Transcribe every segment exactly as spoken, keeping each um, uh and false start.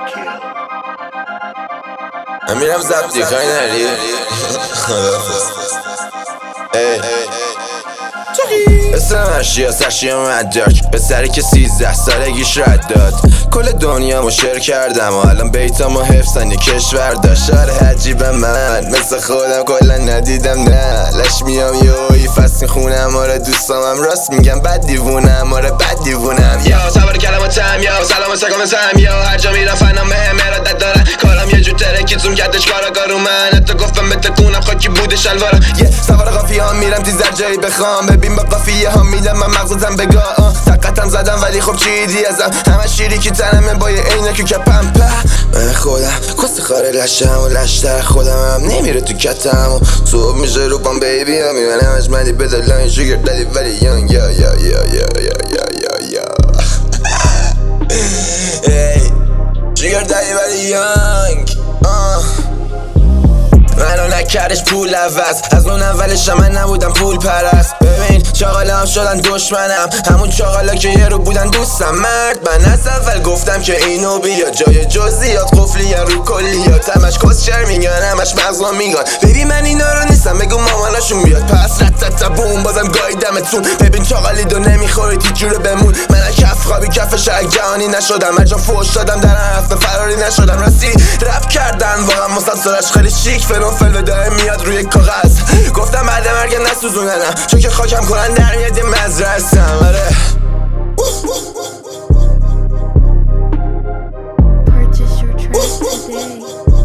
من میرم زبطی کاری نری اسم اشیا سرشی مدرک به سری که سیزده سالگیش رد داد. کل دنیا مو شیر کردم و الان بیتامو حفظن یه کشور داشت. آره عجیبم من مثل خودم کلا ندیدم نه لش میام یوی فصل خونم. آره دوستامم راست میگم بد دیوونم. آره بد دیوونم یا سوار کلماتم یا سلام و سکام سم یا هر جا میرم فنم مهم ارادت دارم. کارم یه جور ترکی زوم کردش کاراگارو من حتی گفتم بتکونم خاکی بوده شلوارم. یه سوار قافیه هم میرم تیزر جایی بخوام ببین با قافیه هم میدم من مغزتم بگاه. طاقتم زدم ولی خب چی دی ازم همه شیری که تنمه با یه عینه که کپم په من خودم کسی خاره لشم و لشتر خودم هم نمیره تو کتم و صبح میشه روپام بیبی هم میبنم اجمدی بدلن شگر دادی ولی یانگ یا یا یا یا یا یا یا یا ای شگر دادی ولی یانگ منو نکردش پول عوض از اون اولش من نبودم پول پرست. ببین چاقالا هم شدن دشمنم همون چاقالا که یه رو بودن دوستم. مرد من از اول گفتم که اینو بیا جای جزئیات قفلی رو کلیات همش کسچر میگن همش مغزم میگن. ببین من اینا رو نیستم بگو ماماناشون بیاد پس رت بوم بازم گایدمتون. ببین چاقالی دو نمیخورید هیچ جوره بمون. من کف خوابی کف شرک جهانی نشدم هر جا فوش دادم در هفته فراری نشدم. راستی رپ کردن واقعا مسلسلش خیلی شیک فلان وداره میاد روی کاغذ. گفتم بعد مرگم نسوزوننم چون که خاکم کنن در میاد یه مزرعه هستم. آره Purchase your tracks today.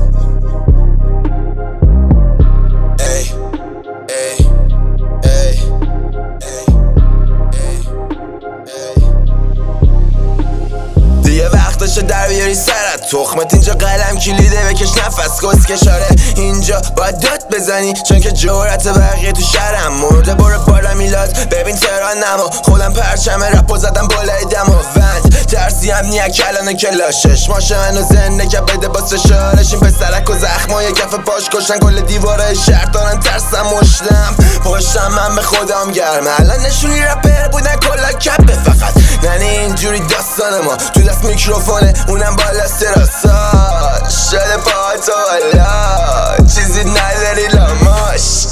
ای ای ای دیگه وقتشه در بیاری سرت تخمت اینجا قلم کلیده بکش نفس کس کشاره اینجا باید داد بزنی چون که جورت بقیه تو شهرم مرده برو بالا میلاد. ببین تهران نما خودم پرچم رپو زدم بالای دم و وند ترسی هم نیا کلانه کلاشش ماشه منو زنده که بده با سشارش. این پسرک و زخمای کف پاش کشن کل دیواره شهر دارن ترسم مشتم پشتم من به خودم گرمه الان نشونی رپر بودن کلا کپه فقط ننه اینجوری داستان ما تو دست میکروفونه اونم بالا سراسا شده پاهاتو بالا چیزی نداری لاماش.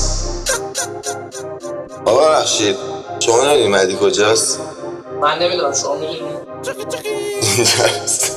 آقا بخشید شما نمیدونی مهدی کجاست؟ من نمیدونم شما میدونی؟ اینجاست.